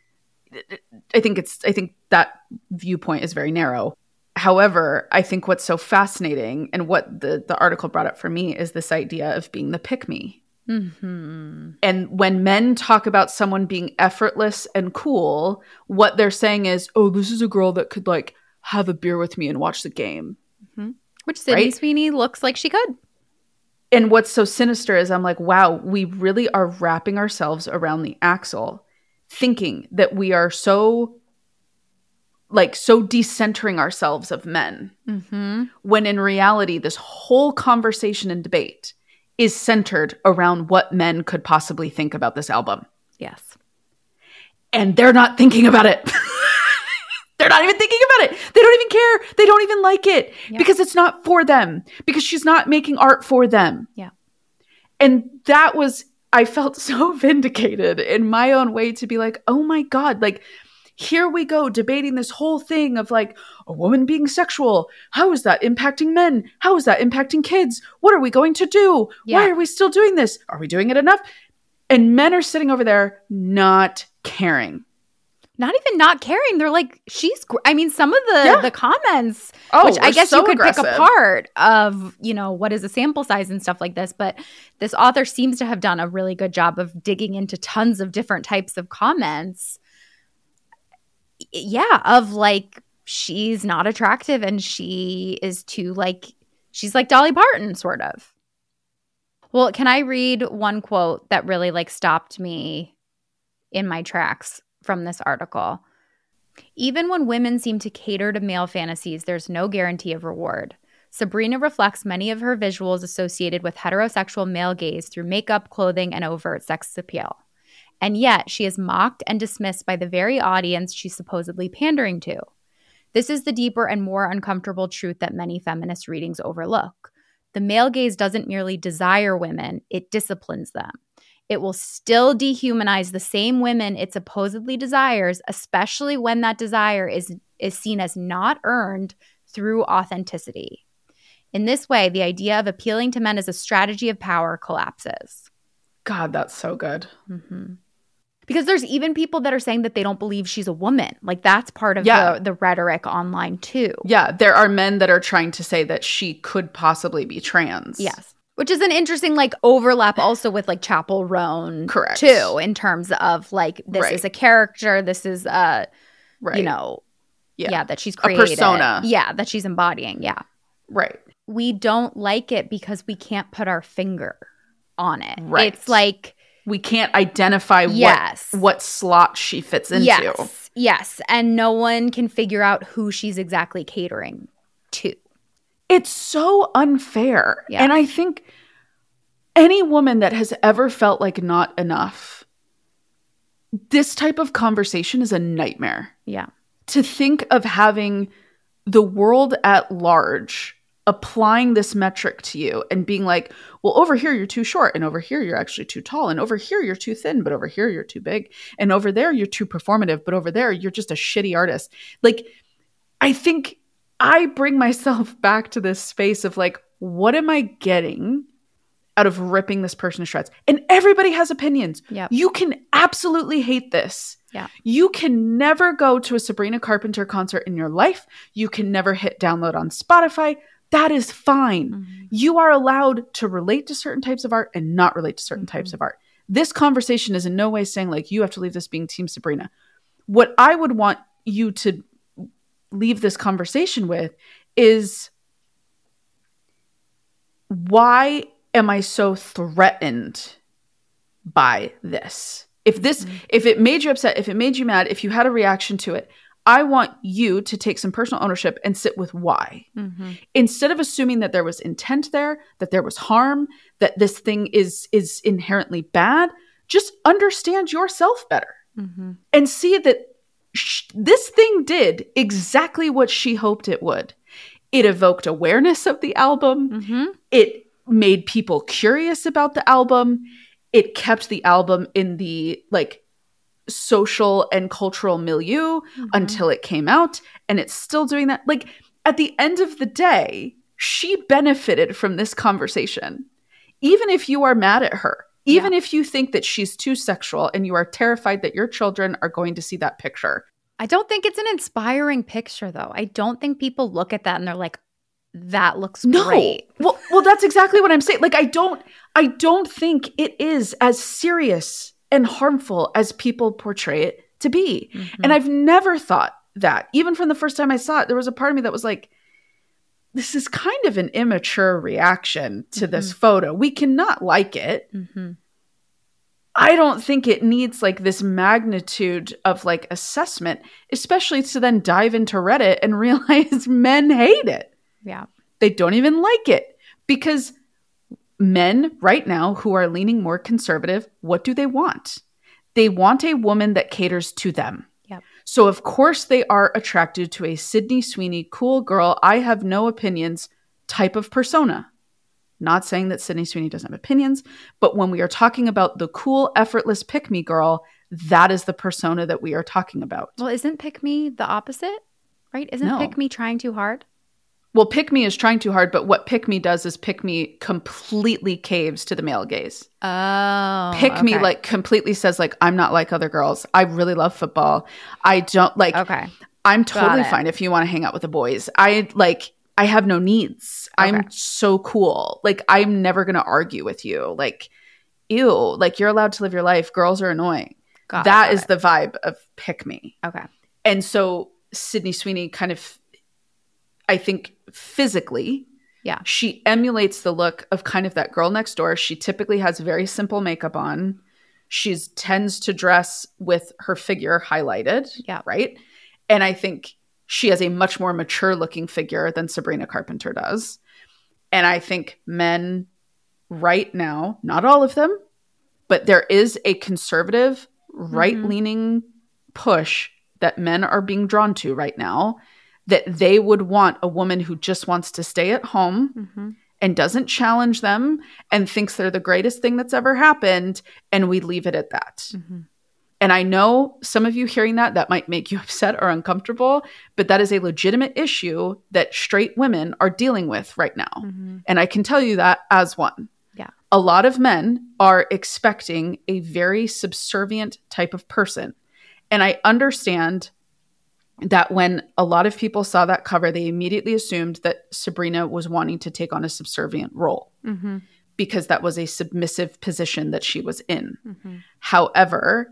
I think it's, I think that viewpoint is very narrow. However, I think what's so fascinating and what the, the article brought up for me is this idea of being the pick-me. Mm-hmm. And when men talk about someone being effortless and cool, what they're saying is, oh, this is a girl that could like have a beer with me and watch the game. Mm-hmm. Which Sydney Right? Sweeney looks like she could. And what's so sinister is I'm like, wow, we really are wrapping ourselves around the axle, thinking that we are so like so decentering ourselves of men. Mm-hmm. When in reality, this whole conversation and debate is centered around what men could possibly think about this album. Yes. And they're not thinking about it. They're not even thinking about it. They don't even care. They don't even like it Yeah. because it's not for them, because she's not making art for them. Yeah. And that was, I felt so vindicated in my own way to be like, oh my God, like, here we go debating this whole thing of like a woman being sexual. How is that impacting men? How is that impacting kids? What are we going to do? Yeah. Why are we still doing this? Are we doing it enough? And men are sitting over there not caring. Not even not caring. They're like, she's, gr-. I mean, some of the, Yeah. the comments, Oh, which I we're guess so you could aggressive. pick apart of, you know, what is a sample size and stuff like this. But this author seems to have done a really good job of digging into tons of different types of comments. Yeah, of like, she's not attractive and she is too like, she's like Dolly Parton, sort of. Well, can I read one quote that really like stopped me in my tracks from this article? Even when women seem to cater to male fantasies, there's no guarantee of reward. Sabrina reflects many of her visuals associated with heterosexual male gaze through makeup, clothing, and overt sex appeal. And yet, she is mocked and dismissed by the very audience she's supposedly pandering to. This is the deeper and more uncomfortable truth that many feminist readings overlook. The male gaze doesn't merely desire women, it disciplines them. It will still dehumanize the same women it supposedly desires, especially when that desire is, is seen as not earned through authenticity. In this way, the idea of appealing to men as a strategy of power collapses. God, that's so good. Mm-hmm. Because there's even people that are saying that they don't believe she's a woman. Like, that's part of Yeah. the, the rhetoric online, too. Yeah, there are men that are trying to say that she could possibly be trans. Yes. Which is an interesting, like, overlap also with, like, Chapel Roan, Correct. too, in terms of, like, this Right. is a character, this is, a, Right. you know, Yeah. yeah, that she's A created. persona. Yeah, that she's embodying, yeah. Right. We don't like it because we can't put our finger on it. Right. It's like... We can't identify Yes. what, what slot she fits into. Yes, yes. And no one can figure out who she's exactly catering to. It's so unfair. Yeah. And I think any woman that has ever felt like not enough, this type of conversation is a nightmare. Yeah. To think of having the world at large applying this metric to you and being like, well, over here you're too short, and over here you're actually too tall, and over here you're too thin, but over here you're too big, and over there you're too performative, but over there you're just a shitty artist. Like, I think I bring myself back to this space of like, what am I getting out of ripping this person to shreds? And everybody has opinions. Yep. You can absolutely hate this. Yeah. You can never go to a Sabrina Carpenter concert in your life. You can never hit download on Spotify. That is fine. Mm-hmm. You are allowed to relate to certain types of art and not relate to certain Mm-hmm. types of art. This conversation is in no way saying like, you have to leave this being Team Sabrina. What I would want you to leave this conversation with is, why am I so threatened by this? If this, Mm-hmm. if it made you upset, if it made you mad, if you had a reaction to it, I want you to take some personal ownership and sit with why. Mm-hmm. Instead of assuming that there was intent there, that there was harm, that this thing is is inherently bad, just understand yourself better Mm-hmm. and see that sh- this thing did exactly what she hoped it would. It evoked awareness of the album. Mm-hmm. It made people curious about the album. It kept the album in the like social and cultural milieu mm-hmm. until it came out, and it's still doing that. Like, at the end of the day, she benefited from this conversation. Even if you are mad at her, even yeah. if you think that she's too sexual and you are terrified that your children are going to see that picture. I don't think it's an inspiring picture, though. I don't think people look at that and they're like, that looks no. great. Well, well, that's exactly what I'm saying. Like, I don't, I don't think it is as serious and harmful as people portray it to be. Mm-hmm. And I've never thought that. Even from the first time I saw it, there was a part of me that was like, this is kind of an immature reaction to mm-hmm. this photo. We cannot like it. Mm-hmm. I don't think it needs like this magnitude of like assessment, especially to then dive into Reddit and realize men hate it. Yeah. They don't even like it because men right now who are leaning more conservative, what do they want? They want a woman that caters to them. Yep. So of course they are attracted to a Sydney Sweeney, cool girl, I have no opinions type of persona. Not saying that Sydney Sweeney doesn't have opinions, but when we are talking about the cool, effortless pick-me girl, that is the persona that we are talking about. Well, isn't pick-me the opposite? Right? Isn't No. pick-me trying too hard? Well, pick-me is trying too hard, but what pick-me does is pick-me completely caves to the male gaze. Oh. Pick-me okay. like completely says like, I'm not like other girls. I really love football. I don't like, Okay. I'm totally Got it. fine if you want to hang out with the boys. I like, I have no needs. Okay. I'm so cool. Like, I'm never going to argue with you. Like, ew, like you're allowed to live your life. Girls are annoying. Got it, That got is it. the vibe of pick-me. Okay. And so Sydney Sweeney kind of, I think physically, Yeah. she emulates the look of kind of that girl next door. She typically has very simple makeup on. She tends to dress with her figure highlighted. Yeah. Right. And I think she has a much more mature looking figure than Sabrina Carpenter does. And I think men right now, not all of them, but there is a conservative, right-leaning push that men are being drawn to right now, that they would want a woman who just wants to stay at home Mm-hmm. and doesn't challenge them and thinks they're the greatest thing that's ever happened, and we leave it at that. Mm-hmm. And I know some of you hearing that, that might make you upset or uncomfortable, but that is a legitimate issue that straight women are dealing with right now. Mm-hmm. And I can tell you that as one. Yeah. A lot of men are expecting a very subservient type of person. And I understand that when a lot of people saw that cover, they immediately assumed that Sabrina was wanting to take on a subservient role Mm-hmm. because that was a submissive position that she was in. Mm-hmm. However,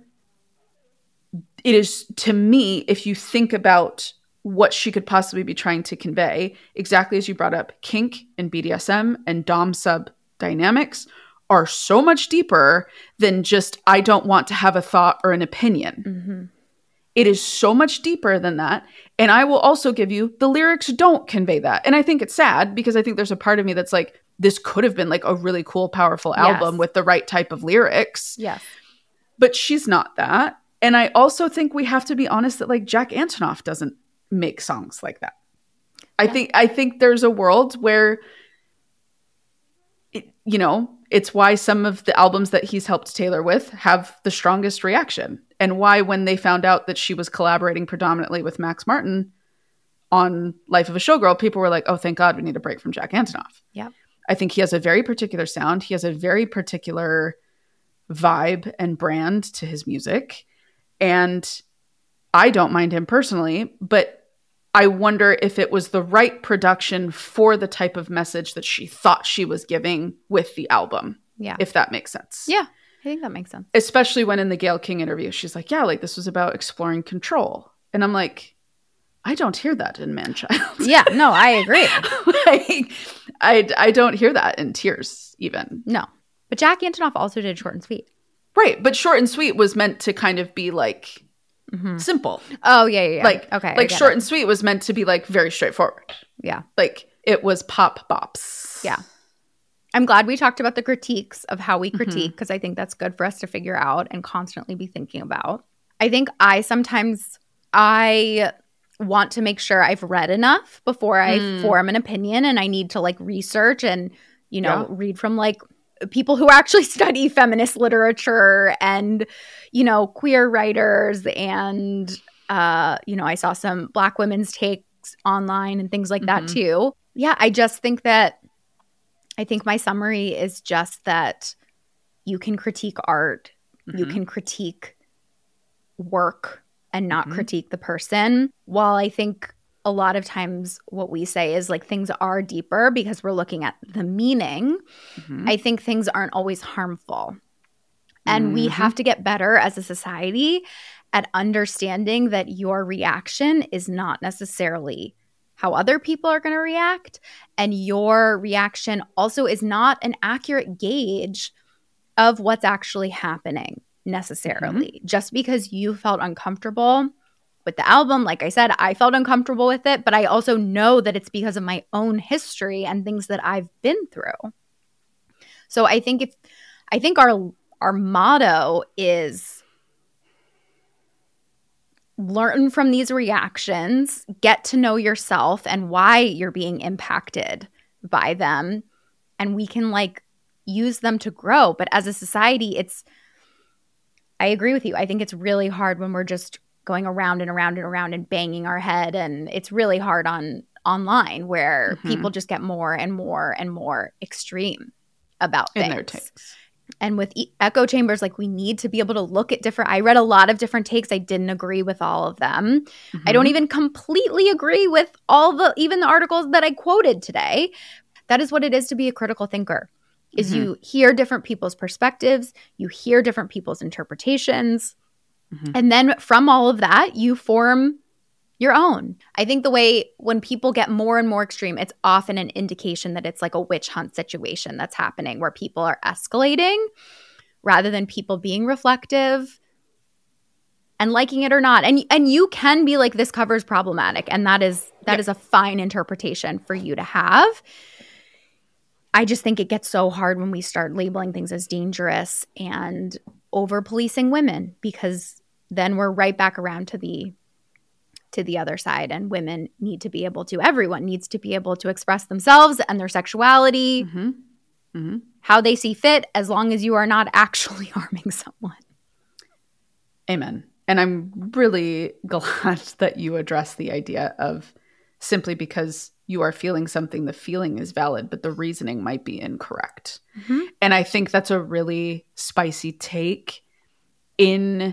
it is, to me, if you think about what she could possibly be trying to convey, exactly as you brought up, kink and B D S M and dom-sub dynamics are so much deeper than just, I don't want to have a thought or an opinion. Mm-hmm. It is so much deeper than that. And I will also give you, the lyrics don't convey that. And I think it's sad because I think there's a part of me that's like, this could have been like a really cool, powerful album Yes. with the right type of lyrics. Yes. But she's not that. And I also think we have to be honest that like Jack Antonoff doesn't make songs like that. I Yeah. think I think there's a world where, it, you know, it's why some of the albums that he's helped Taylor with have the strongest reaction. And why when they found out that she was collaborating predominantly with Max Martin on Life of a Showgirl, people were like, oh, thank God we need a break from Jack Antonoff. Yep. I think he has a very particular sound. He has a very particular vibe and brand to his music. And I don't mind him personally, but I wonder if it was the right production for the type of message that she thought she was giving with the album. Yeah. If that makes sense. Yeah. I think that makes sense. Especially when in the Gayle King interview, she's like, yeah, like this was about exploring control. And I'm like, I don't hear that in Man-Child. Yeah. No, I agree. like, I, I don't hear that in Tears even. No. But Jack Antonoff also did Short and Sweet. Right. But Short and Sweet was meant to kind of be like Mm-hmm. simple. Oh, yeah, yeah, yeah. Like, okay. I like get Short it. and Sweet was meant to be like very straightforward. Yeah. Like it was pop bops. Yeah. I'm glad we talked about the critiques of how we Mm-hmm. critique because I think that's good for us to figure out and constantly be thinking about. I think I sometimes I want to make sure I've read enough before I Mm. form an opinion, and I need to like research and, you know, Yeah. read from like people who actually study feminist literature and, you know, queer writers. And, uh, you know, I saw some Black women's takes online and things like mm-hmm. that too. Yeah, I just think that, I think my summary is just that you can critique art, mm-hmm. you can critique work and not mm-hmm. critique the person. While I think a lot of times what we say is like things are deeper because we're looking at the meaning, mm-hmm. I think things aren't always harmful. And mm-hmm. we have to get better as a society at understanding that your reaction is not necessarily how other people are going to react. And your reaction also is not an accurate gauge of what's actually happening necessarily. Mm-hmm. Just because you felt uncomfortable with the album, like I said, I felt uncomfortable with it, but I also know that it's because of my own history and things that I've been through. So I think if I think our our motto is learn from these reactions, get to know yourself and why you're being impacted by them, and we can like use them to grow. But as a society, it's I agree with you. I think it's really hard when we're just going around and around and around and banging our head, and it's really hard on online where mm-hmm. people just get more and more and more extreme about things. In their takes. And with e- echo chambers, like we need to be able to look at different – I read a lot of different takes. I didn't agree with all of them. Mm-hmm. I don't even completely agree with all the – even the articles that I quoted today. That is what it is to be a critical thinker, is mm-hmm. you hear different people's perspectives. You hear different people's interpretations. Mm-hmm. And then from all of that, you form your own. I think the way when people get more and more extreme, it's often an indication that it's like a witch hunt situation that's happening where people are escalating rather than people being reflective and liking it or not. And and you can be like, this cover is problematic. And that is that yeah. is a fine interpretation for you to have. I just think it gets so hard when we start labeling things as dangerous and over-policing women, because then we're right back around to the to the other side, and women need to be able to, everyone needs to be able to express themselves and their sexuality, mm-hmm. Mm-hmm. how they see fit, as long as you are not actually harming someone. Amen. And I'm really glad that you address the idea of simply because you are feeling something, the feeling is valid, but the reasoning might be incorrect. Mm-hmm. And I think that's a really spicy take in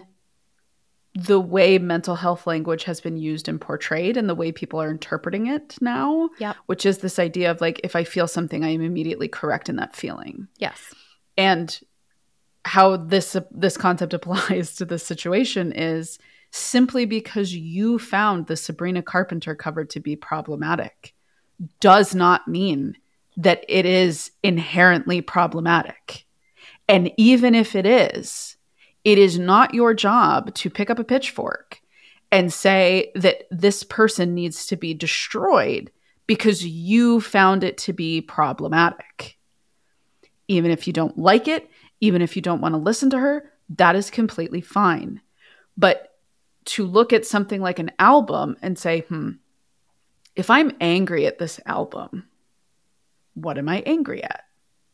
the way mental health language has been used and portrayed and the way people are interpreting it now, yep. which is this idea of like, if I feel something, I am immediately correct in that feeling. Yes. And how this this concept applies to this situation is simply because you found the Sabrina Carpenter cover to be problematic does not mean that it is inherently problematic. And even if it is, it is not your job to pick up a pitchfork and say that this person needs to be destroyed because you found it to be problematic. Even if you don't like it, even if you don't want to listen to her, that is completely fine. But to look at something like an album and say, hmm, if I'm angry at this album, what am I angry at?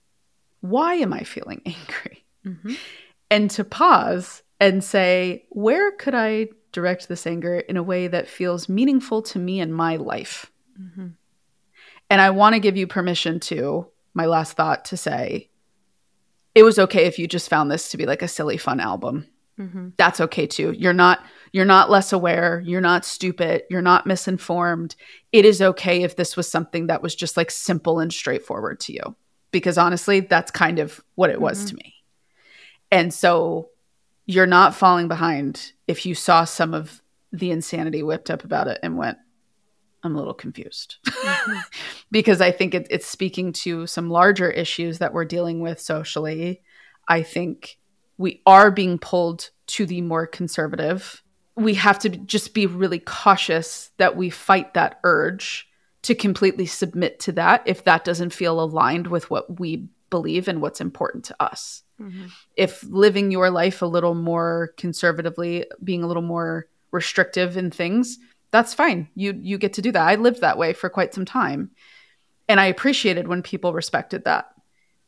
Why am I feeling angry? Mm-hmm. And to pause and say, where could I direct this anger in a way that feels meaningful to me in my life? Mm-hmm. And I want to give you permission to, my last thought, to say, it was okay if you just found this to be like a silly, fun album. Mm-hmm. That's okay too. You're not, you're not less aware. You're not stupid. You're not misinformed. It is okay if this was something that was just like simple and straightforward to you. Because honestly, that's kind of what it mm-hmm. was to me. And so you're not falling behind if you saw some of the insanity whipped up about it and went, I'm a little confused. Mm-hmm. Because I think it, it's speaking to some larger issues that we're dealing with socially. I think we are being pulled to the more conservative. We have to just be really cautious that we fight that urge to completely submit to that if that doesn't feel aligned with what we believe and what's important to us. Mm-hmm. If living your life a little more conservatively, being a little more restrictive in things, that's fine. You you get to do that. I lived that way for quite some time. And I appreciated when people respected that.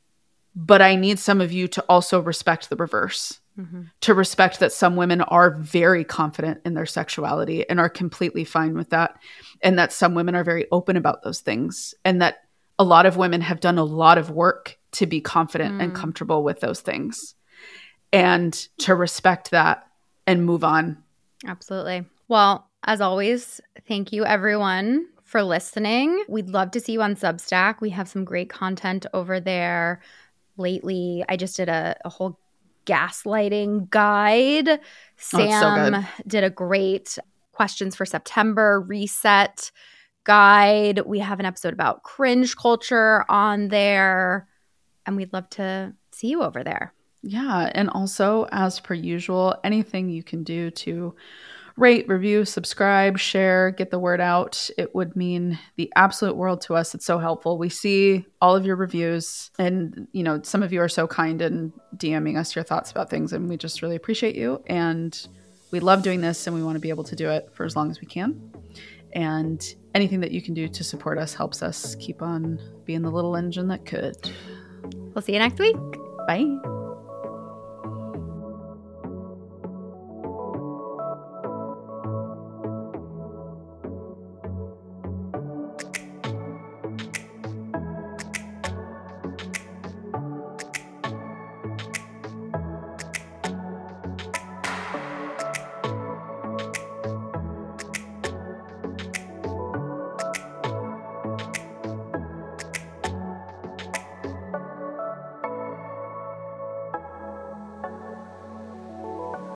But I need some of you to also respect the reverse, mm-hmm. to respect that some women are very confident in their sexuality and are completely fine with that. And that some women are very open about those things. And that a lot of women have done a lot of work to be confident mm. and comfortable with those things. And to respect that and move on. Absolutely. Well, as always, thank you everyone for listening. We'd love to see you on Substack. We have some great content over there. Lately, I just did a, a whole gaslighting guide. Sam oh, so did a great questions for September reset guide. We have an episode about cringe culture on there, and we'd love to see you over there. Yeah. And also, as per usual, anything you can do to rate, review, subscribe, share, get the word out. It would mean the absolute world to us. It's so helpful. We see all of your reviews, and, you know, some of you are so kind in DMing us your thoughts about things, and we just really appreciate you. And we love doing this, and we want to be able to do it for as long as we can. And anything that you can do to support us helps us keep on being the little engine that could. We'll see you next week. Bye.